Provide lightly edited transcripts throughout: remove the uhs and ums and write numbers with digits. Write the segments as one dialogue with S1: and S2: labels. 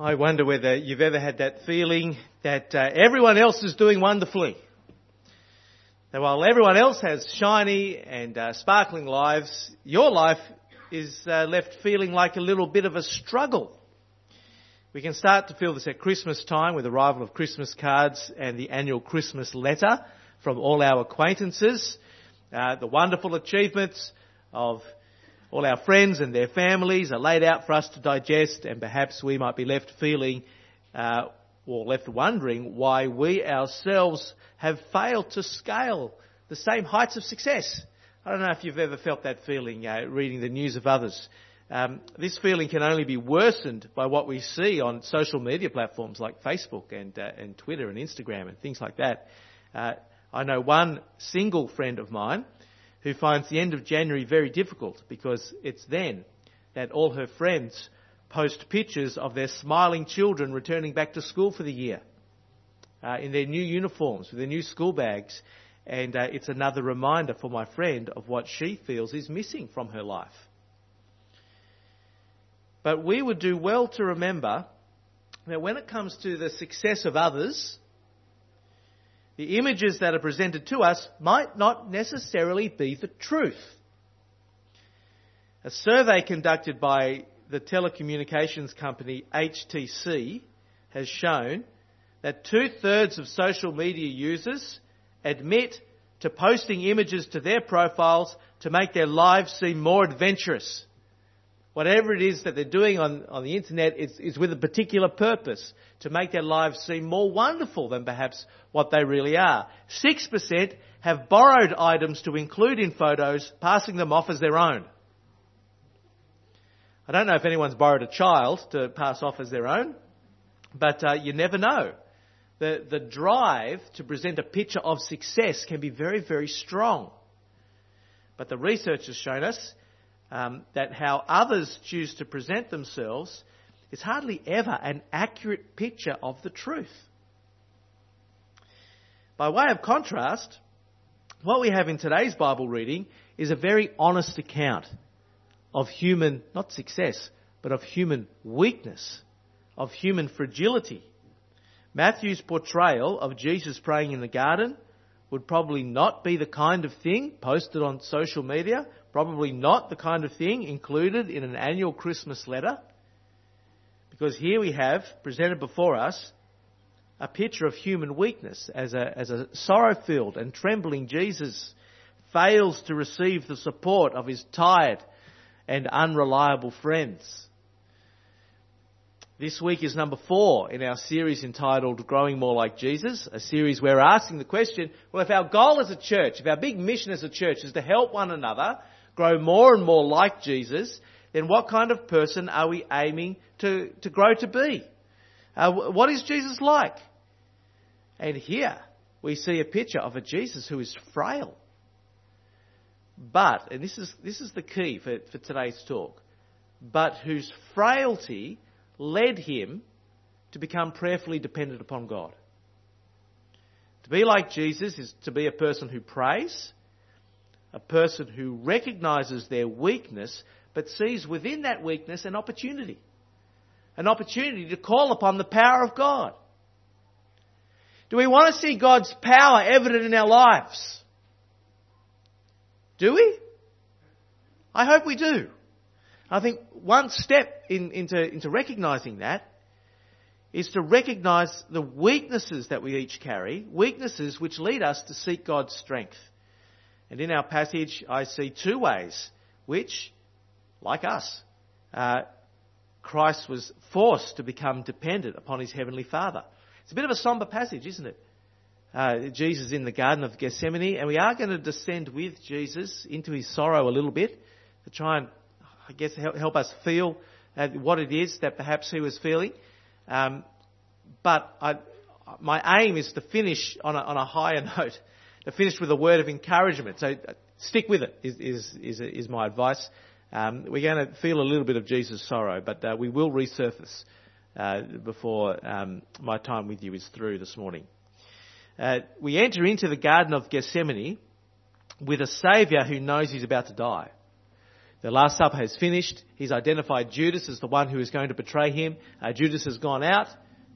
S1: I wonder whether you've ever had that feeling that everyone else is doing wonderfully. That while everyone else has shiny and sparkling lives, your life is left feeling like a little bit of a struggle. We can start to feel this at Christmas time with the arrival of Christmas cards and the annual Christmas letter from all our acquaintances, the wonderful achievements of all our friends and their families are laid out for us to digest, and perhaps we might be left feeling or left wondering why we ourselves have failed to scale the same heights of success. I don't know if you've ever felt that feeling reading the news of others. This feeling can only be worsened by what we see on social media platforms like Facebook and Twitter and Instagram and things like that. I know one single friend of mine who finds the end of January very difficult because it's then that all her friends post pictures of their smiling children returning back to school for the year in their new uniforms, with their new school bags. And it's another reminder for my friend of what she feels is missing from her life. But we would do well to remember that when it comes to the success of others, the images that are presented to us might not necessarily be the truth. A survey conducted by the telecommunications company HTC has shown that 2/3 of social media users admit to posting images to their profiles to make their lives seem more adventurous. Whatever it is that they're doing on the internet is with a particular purpose, to make their lives seem more wonderful than perhaps what they really are. 6% have borrowed items to include in photos, passing them off as their own. I don't know if anyone's borrowed a child to pass off as their own, but you never know. The drive to present a picture of success can be very, very strong. But the research has shown us that how others choose to present themselves is hardly ever an accurate picture of the truth. By way of contrast, what we have in today's Bible reading is a very honest account of human, not success, but of human weakness, of human fragility. Matthew's portrayal of Jesus praying in the garden would probably not be the kind of thing posted on social media, probably not the kind of thing included in an annual Christmas letter, because here we have presented before us a picture of human weakness as a sorrow-filled and trembling Jesus fails to receive the support of his tired and unreliable friends. This week is number 4 in our series entitled Growing More Like Jesus, a series where we're asking the question, well, if our goal as a church, if our big mission as a church is to help one another grow more and more like Jesus, then what kind of person are we aiming to grow to be? What is Jesus like? And here we see a picture of a Jesus who is frail. But, and this is the key for today's talk, but whose frailty led him to become prayerfully dependent upon God. To be like Jesus is to be a person who prays, a person who recognises their weakness, but sees within that weakness an opportunity to call upon the power of God. Do we want to see God's power evident in our lives? Do we? I hope we do. I think one step into recognising that is to recognise the weaknesses that we each carry, weaknesses which lead us to seek God's strength. And in our passage, I see 2 ways which, like us, Christ was forced to become dependent upon his heavenly Father. It's a bit of a sombre passage, isn't it? Jesus in the Garden of Gethsemane, and we are going to descend with Jesus into his sorrow a little bit to try and, I guess, help us feel what it is that perhaps he was feeling. But my aim is to finish on a higher note, to finish with a word of encouragement. So stick with it is my advice. We're going to feel a little bit of Jesus' sorrow, but we will resurface before my time with you is through this morning. We enter into the Garden of Gethsemane with a Saviour who knows he's about to die. The Last Supper has finished. He's identified Judas as the one who is going to betray him. Judas has gone out,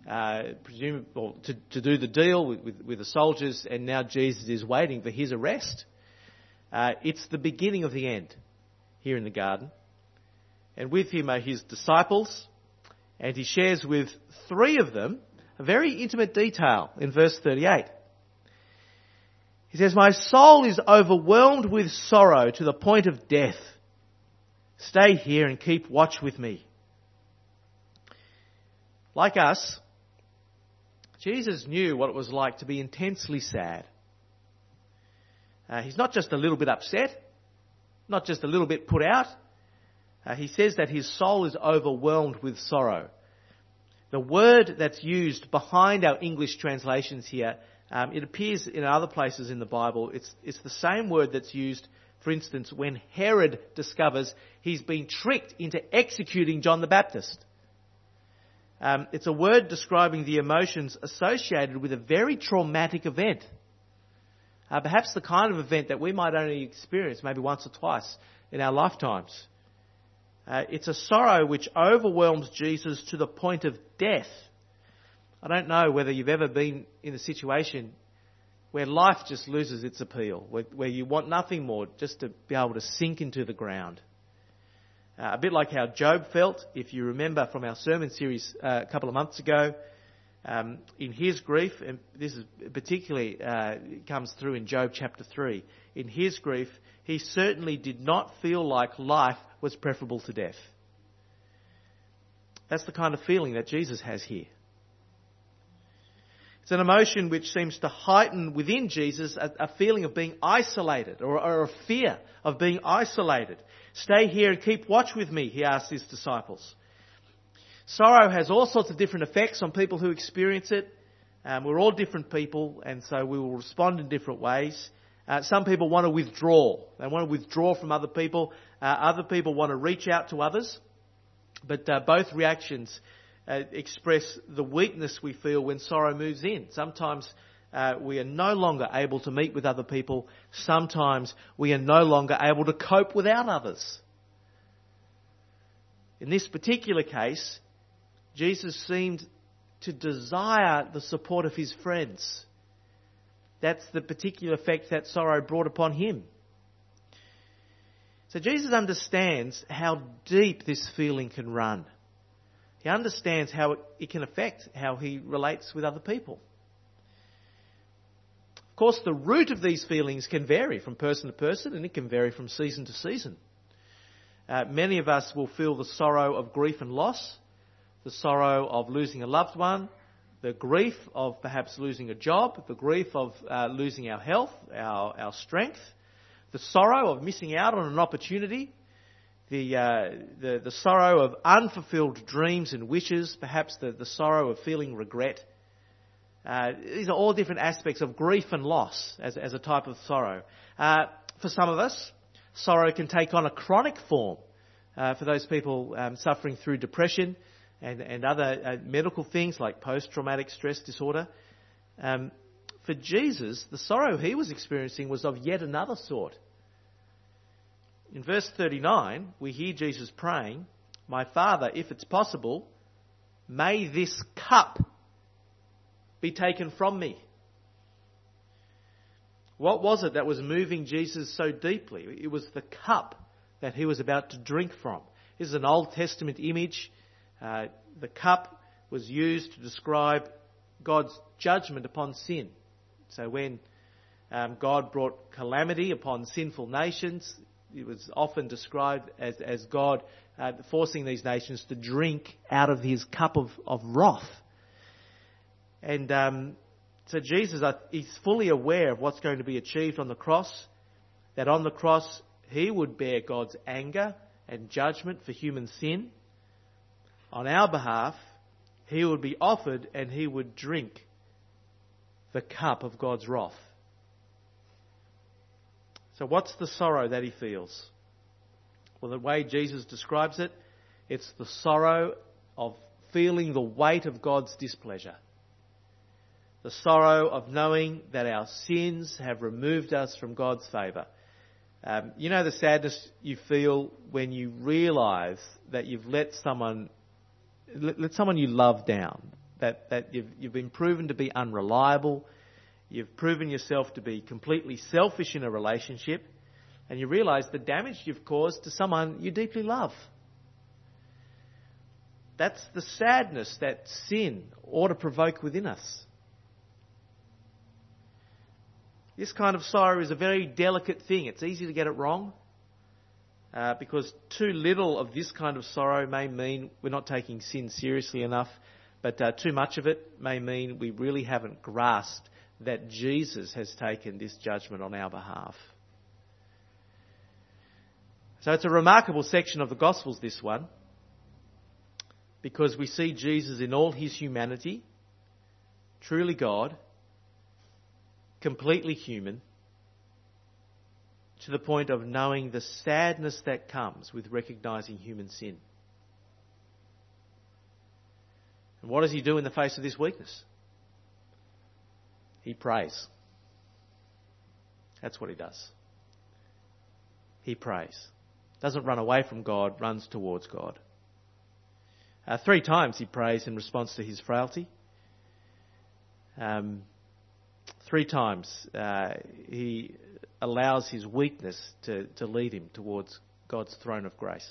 S1: to do the deal with the soldiers, and now Jesus is waiting for his arrest. It's the beginning of the end here in the garden. And with him are his disciples, and he shares with 3 of them a very intimate detail in verse 38. He says, "My soul is overwhelmed with sorrow to the point of death. Stay here and keep watch with me." Like us, Jesus knew what it was like to be intensely sad. He's not just a little bit upset, not just a little bit put out. He says that his soul is overwhelmed with sorrow. The word that's used behind our English translations here, it appears in other places in the Bible. It's the same word that's used, for instance, when Herod discovers he's been tricked into executing John the Baptist. It's a word describing the emotions associated with a very traumatic event. Perhaps the kind of event that we might only experience maybe once or twice in our lifetimes. It's a sorrow which overwhelms Jesus to the point of death. I don't know whether you've ever been in a situation where life just loses its appeal, where you want nothing more, just to be able to sink into the ground. A bit like how Job felt, if you remember from our sermon series a couple of months ago, in his grief, and this is particularly comes through in Job chapter 3, in his grief, he certainly did not feel like life was preferable to death. That's the kind of feeling that Jesus has here. It's an emotion which seems to heighten within Jesus a feeling of being isolated, or a fear of being isolated. "Stay here and keep watch with me," he asked his disciples. Sorrow has all sorts of different effects on people who experience it. We're all different people, and so we will respond in different ways. Some people want to withdraw. They want to withdraw from other people. Other people want to reach out to others. But both reactions express the weakness we feel when sorrow moves in. Sometimes we are no longer able to meet with other people. Sometimes we are no longer able to cope without others. In this particular case, Jesus seemed to desire the support of his friends. That's the particular effect that sorrow brought upon him. So Jesus understands how deep this feeling can run. He understands how it can affect how he relates with other people. Of course, the root of these feelings can vary from person to person, and it can vary from season to season. Many of us will feel the sorrow of grief and loss, the sorrow of losing a loved one, the grief of perhaps losing a job, the grief of losing our health, our strength, the sorrow of missing out on an opportunity, the sorrow of unfulfilled dreams and wishes, perhaps the sorrow of feeling regret. These are all different aspects of grief and loss as a type of sorrow. For some of us, sorrow can take on a chronic form. For those people suffering through depression and other medical things like post-traumatic stress disorder. For Jesus, the sorrow he was experiencing was of yet another sort. In verse 39, we hear Jesus praying, "My Father, if it's possible, may this cup be taken from me." What was it that was moving Jesus so deeply? It was the cup that he was about to drink from. This is an Old Testament image. The cup was used to describe God's judgment upon sin. So when God brought calamity upon sinful nations, it was often described as God forcing these nations to drink out of his cup of wrath. And so Jesus is fully aware of what's going to be achieved on the cross, that on the cross he would bear God's anger and judgment for human sin. On our behalf, he would be offered and he would drink the cup of God's wrath. So what's the sorrow that he feels? Well, the way Jesus describes it, it's the sorrow of feeling the weight of God's displeasure. The sorrow of knowing that our sins have removed us from God's favour. You know the sadness you feel when you realise that you've let someone you love down, that you've been proven to be unreliable, you've proven yourself to be completely selfish in a relationship, and you realise the damage you've caused to someone you deeply love. That's the sadness that sin ought to provoke within us. This kind of sorrow is a very delicate thing. It's easy to get it wrong because too little of this kind of sorrow may mean we're not taking sin seriously enough, but too much of it may mean we really haven't grasped that Jesus has taken this judgment on our behalf. So it's a remarkable section of the Gospels, this one, because we see Jesus in all his humanity, truly God, completely human, to the point of knowing the sadness that comes with recognising human sin. And what does he do in the face of this weakness? He prays. That's what he does. He prays. Doesn't run away from God, runs towards God. 3 times he prays in response to his frailty. 3 times he allows his weakness to lead him towards God's throne of grace.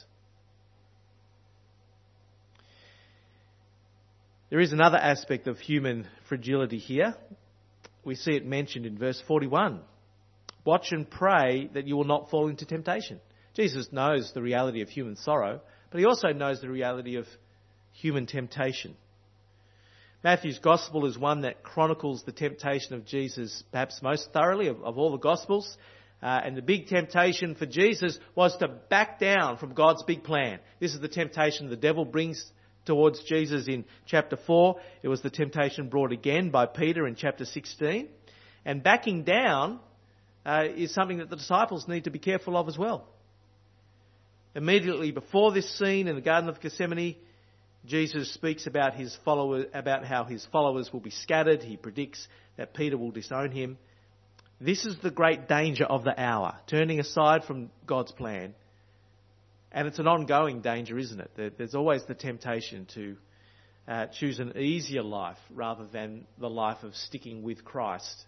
S1: There is another aspect of human fragility here. We see it mentioned in verse 41. Watch and pray that you will not fall into temptation. Jesus knows the reality of human sorrow, but he also knows the reality of human temptation. Matthew's Gospel is one that chronicles the temptation of Jesus perhaps most thoroughly of all the Gospels. And the big temptation for Jesus was to back down from God's big plan. This is the temptation the devil brings towards Jesus in chapter 4. It was the temptation brought again by Peter in chapter 16. And backing down is something that the disciples need to be careful of as well. Immediately before this scene in the Garden of Gethsemane, Jesus speaks about how his followers will be scattered. He predicts that Peter will disown him. This is the great danger of the hour, turning aside from God's plan. And it's an ongoing danger, isn't it? There's always the temptation to choose an easier life rather than the life of sticking with Christ.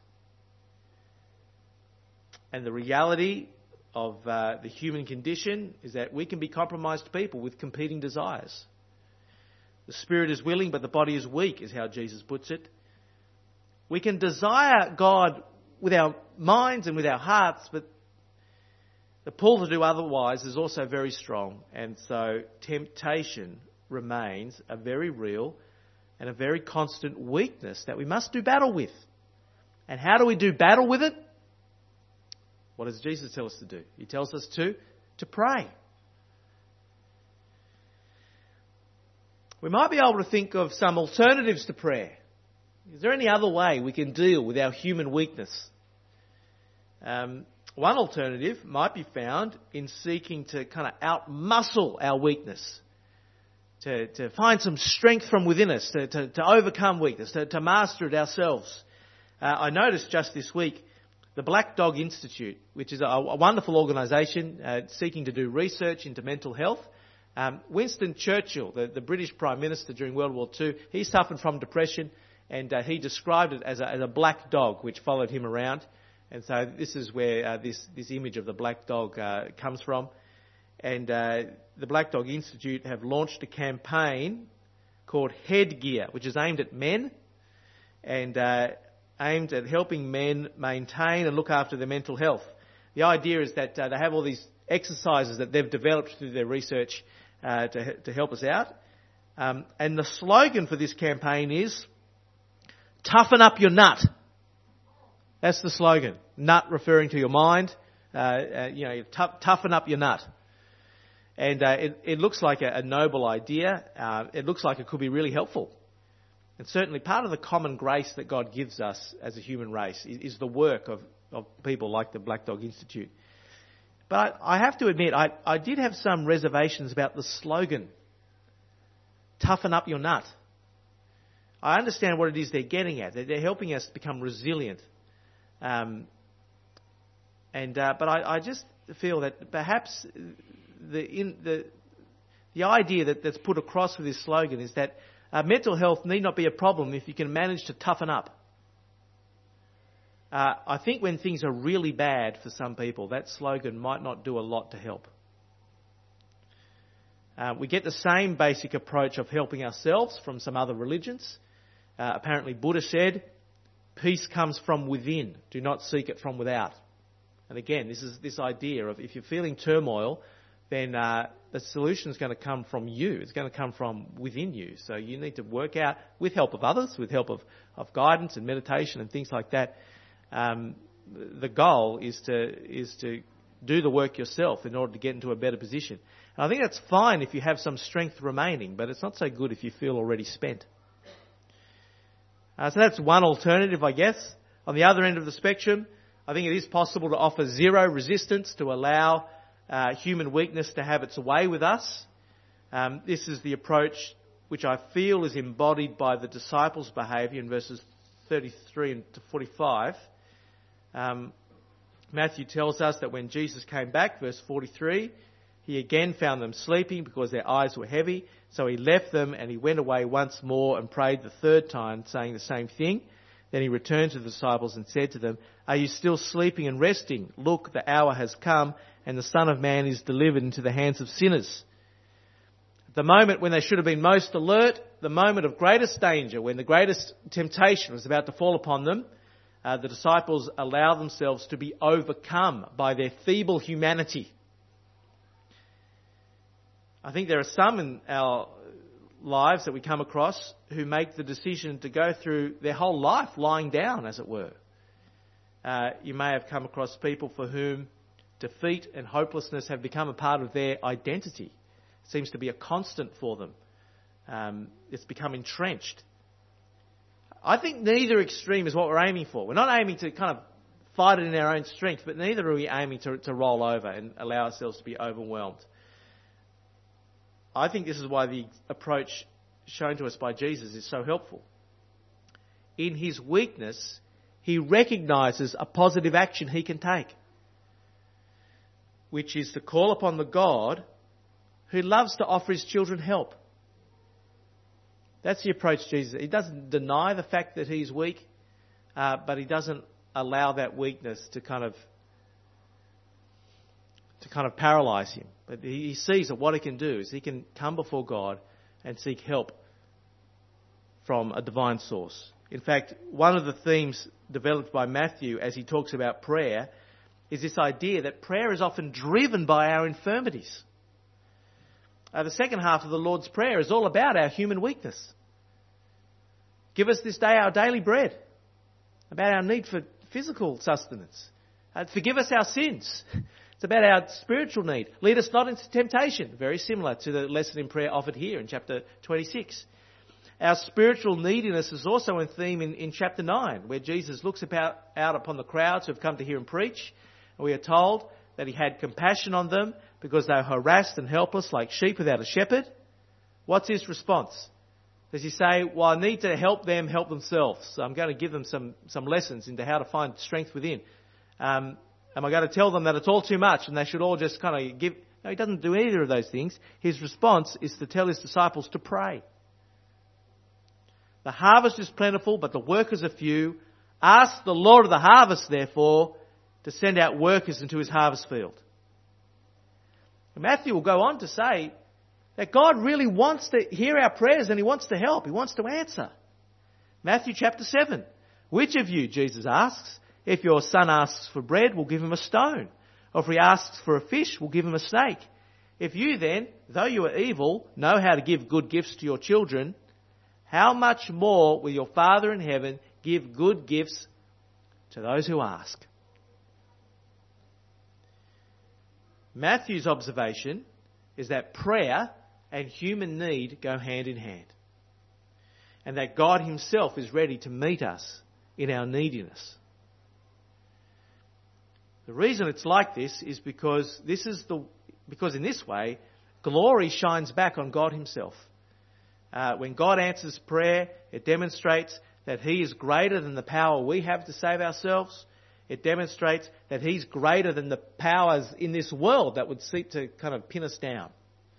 S1: And the reality of the human condition is that we can be compromised people with competing desires. The spirit is willing, but the body is weak, is how Jesus puts it. We can desire God with our minds and with our hearts, but the pull to do otherwise is also very strong. And so temptation remains a very real and a very constant weakness that we must do battle with. And how do we do battle with it? What does Jesus tell us to do? He tells us to pray. We might be able to think of some alternatives to prayer. Is there any other way we can deal with our human weakness? One alternative might be found in seeking to kind of outmuscle our weakness, to find some strength from within us, to overcome weakness, to master it ourselves. I noticed just this week the Black Dog Institute, which is a wonderful organisation seeking to do research into mental health. Winston Churchill, the British Prime Minister during World War II, he suffered from depression, and he described it as a black dog which followed him around. And so this is where this image of the black dog comes from. And the Black Dog Institute have launched a campaign called Headgear, which is aimed at men and aimed at helping men maintain and look after their mental health. The idea is that they have all these exercises that they've developed through their research to help us out. And the slogan for this campaign is, toughen up your nut. That's the slogan. Nut referring to your mind. Toughen up your nut. And it looks like a noble idea. It looks like it could be really helpful. And certainly part of the common grace that God gives us as a human race is the work of people like the Black Dog Institute. But I have to admit, I did have some reservations about the slogan, toughen up your nut. I understand what it is they're getting at. They're helping us become resilient. But I just feel that perhaps the idea that's put across with this slogan is that mental health need not be a problem if you can manage to toughen up. I think when things are really bad for some people, that slogan might not do a lot to help. We get the same basic approach of helping ourselves from some other religions. Apparently Buddha said, peace comes from within, do not seek it from without. And again, this is this idea of if you're feeling turmoil, then the solution is going to come from you. It's going to come from within you. So you need to work out, with help of others, with help of guidance and meditation and things like that. The goal is to do the work yourself in order to get into a better position. And I think that's fine if you have some strength remaining, but it's not so good if you feel already spent. So that's one alternative, I guess. On the other end of the spectrum, I think it is possible to offer zero resistance, to allow human weakness to have its way with us. This is the approach which I feel is embodied by the disciples' behaviour in verses 33 to 45. Matthew tells us that when Jesus came back, verse 43, he again found them sleeping because their eyes were heavy. So he left them and he went away once more and prayed the third time, saying the same thing. Then he returned to the disciples and said to them, "Are you still sleeping and resting? Look, the hour has come and the Son of Man is delivered into the hands of sinners." At the moment when they should have been most alert, the moment of greatest danger, when the greatest temptation was about to fall upon them, the disciples allow themselves to be overcome by their feeble humanity. I think there are some in our lives that we come across who make the decision to go through their whole life lying down, as it were. You may have come across people for whom defeat and hopelessness have become a part of their identity. It seems to be a constant for them. It's become entrenched. I think neither extreme is what we're aiming for. We're not aiming to kind of fight it in our own strength, but neither are we aiming to roll over and allow ourselves to be overwhelmed. I think this is why the approach shown to us by Jesus is so helpful. In his weakness, he recognises a positive action he can take, which is to call upon the God who loves to offer his children help. That's the approach Jesus. He doesn't deny the fact that he's weak, but he doesn't allow that weakness to kind of paralyse him. But he sees that what he can do is he can come before God and seek help from a divine source. In fact, one of the themes developed by Matthew as he talks about prayer is this idea that prayer is often driven by our infirmities. The second half of the Lord's Prayer is all about our human weakness. Give us this day our daily bread. About our need for physical sustenance. Forgive us our sins. It's about our spiritual need. Lead us not into temptation. Very similar to the lesson in prayer offered here in chapter 26. Our spiritual neediness is also in theme in chapter 9, where Jesus looks out upon the crowds who have come to hear him preach. And we are told that he had compassion on them because they were harassed and helpless like sheep without a shepherd. What's his response? Does he say, well, I need to help them help themselves, so I'm going to give them some lessons into how to find strength within? Am I going to tell them that it's all too much and they should all just kind of give... No, he doesn't do either of those things. His response is to tell his disciples to pray. The harvest is plentiful, but the workers are few. Ask the Lord of the harvest, therefore, to send out workers into his harvest field. And Matthew will go on to say that God really wants to hear our prayers and he wants to help. He wants to answer. Matthew chapter 7. Which of you, Jesus asks, if your son asks for bread, we'll give him a stone. Or if he asks for a fish, we'll give him a snake. If you then, though you are evil, know how to give good gifts to your children, how much more will your Father in heaven give good gifts to those who ask? Matthew's observation is that prayer and human need go hand in hand. And that God himself is ready to meet us in our neediness. The reason it's like this is because in this way, glory shines back on God himself. When God answers prayer, it demonstrates that he is greater than the power we have to save ourselves. It demonstrates that he's greater than the powers in this world that would seek to kind of pin us down.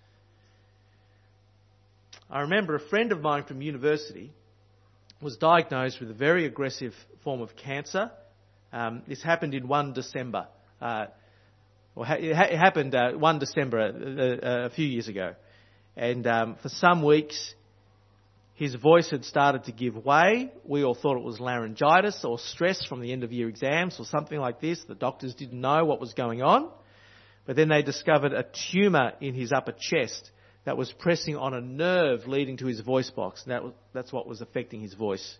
S1: I remember a friend of mine from university was diagnosed with a very aggressive form of cancer. This happened in 1 December. It happened 1 December a few years ago. And for some weeks, his voice had started to give way. We all thought it was laryngitis or stress from the end of year exams or something like this. The doctors didn't know what was going on. But then they discovered a tumour in his upper chest that was pressing on a nerve leading to his voice box. And that's what was affecting his voice.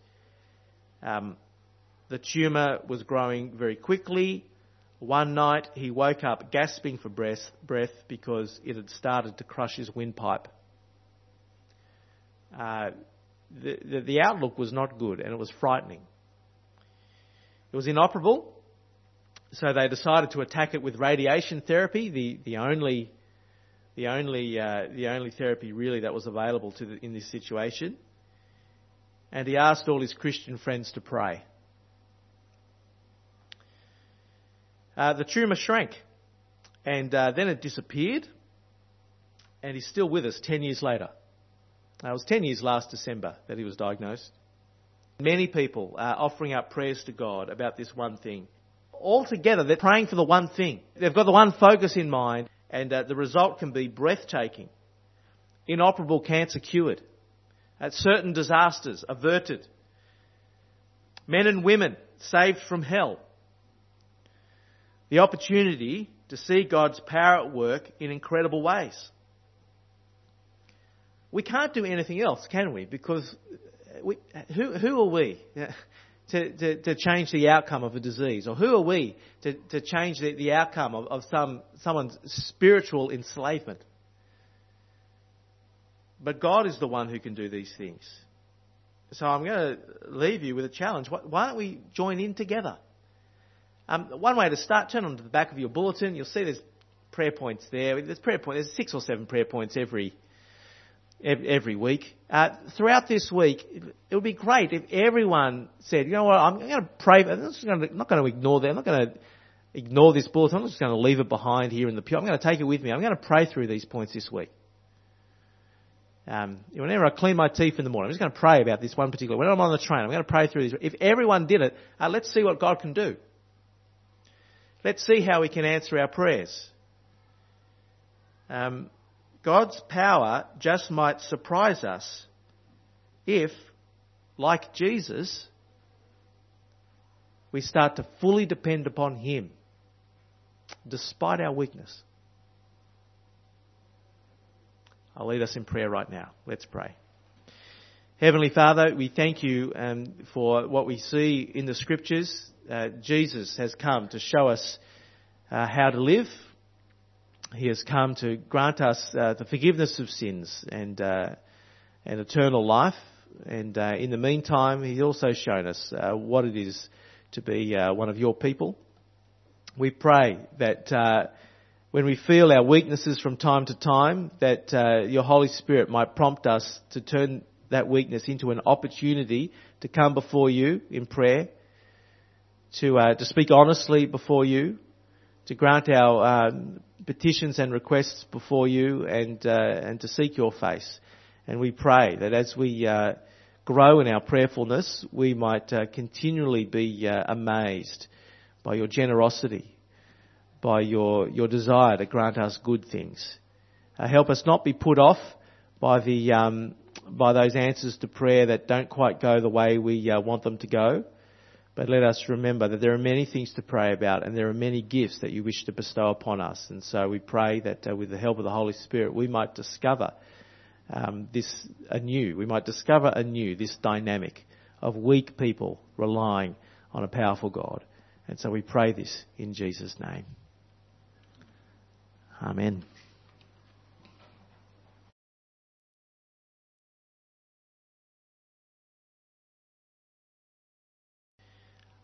S1: The tumour was growing very quickly. One night he woke up gasping for breath because it had started to crush his windpipe. The outlook was not good, and it was frightening. It was inoperable, so they decided to attack it with radiation therapy, the only therapy really that was available in this situation. And he asked all his Christian friends to pray. The tumour shrank, and then it disappeared, and he's still with us 10 years later. It was 10 years last December that he was diagnosed. Many people are offering up prayers to God about this one thing. All together, they're praying for the one thing. They've got the one focus in mind, and the result can be breathtaking. Inoperable cancer cured. Certain disasters averted. Men and women saved from hell. The opportunity to see God's power at work in incredible ways. We can't do anything else, can we? Because who are we to change the outcome of a disease? Or who are we to change the outcome of someone's spiritual enslavement? But God is the one who can do these things. So I'm going to leave you with a challenge. Why don't we join in together? One way to start, turn on to the back of your bulletin. You'll see there's prayer points there. There's 6 or 7 prayer points every week. Throughout this week, it would be great if everyone said, you know what, I'm going to pray. I'm not going to ignore that. I'm not going to ignore this bulletin. I'm just going to leave it behind here in the pew. I'm going to take it with me. I'm going to pray through these points this week. Whenever I clean my teeth in the morning, I'm just going to pray about this one particular. When I'm on the train, I'm going to pray through these. If everyone did it, let's see what God can do. Let's see how we can answer our prayers. God's power just might surprise us if, like Jesus, we start to fully depend upon Him, despite our weakness. I'll lead us in prayer right now. Let's pray. Heavenly Father, we thank you for what we see in the Scriptures. Jesus has come to show us how to live. He has come to grant us the forgiveness of sins and eternal life. And in the meantime, He's also shown us what it is to be one of your people. We pray that when we feel our weaknesses from time to time, that your Holy Spirit might prompt us to turn that weakness into an opportunity to come before you in prayer, to speak honestly before you, to grant our petitions and requests before you, and to seek your face. And we pray that as we grow in our prayerfulness, we might continually be amazed by your generosity, by your desire to grant us good things. Help us not be put off by those answers to prayer that don't quite go the way we want them to go. But let us remember that there are many things to pray about, and there are many gifts that you wish to bestow upon us. And so we pray that with the help of the Holy Spirit, we might discover this anew. We might discover anew this dynamic of weak people relying on a powerful God. And so we pray this in Jesus' name. Amen.